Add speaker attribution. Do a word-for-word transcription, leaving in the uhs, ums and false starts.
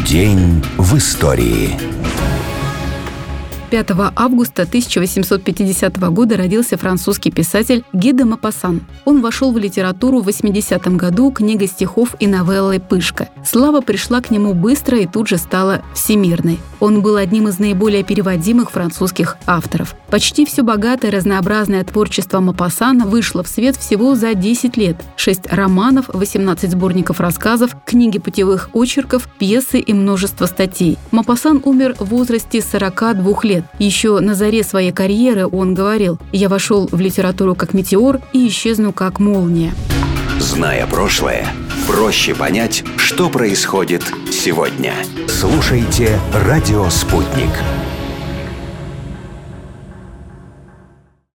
Speaker 1: День в истории.
Speaker 2: пятого августа тысяча восемьсот пятидесятого года родился французский писатель Ги де Мопассан. Он вошел в литературу в восьмидесятом году книгой стихов и новеллой «Пышка». Слава пришла к нему быстро и тут же стала всемирной. Он был одним из наиболее переводимых французских авторов. Почти все богатое разнообразное творчество Мопассана вышло в свет всего за десять лет. Шесть романов, восемнадцать сборников рассказов, книги путевых очерков, пьесы и множество статей. Мопассан умер в возрасте сорока двух лет. Еще на заре своей карьеры он говорил: «Я вошел в литературу как метеор и исчезну как молния».
Speaker 1: Зная прошлое, проще понять, что происходит сегодня. Слушайте «Радио Спутник».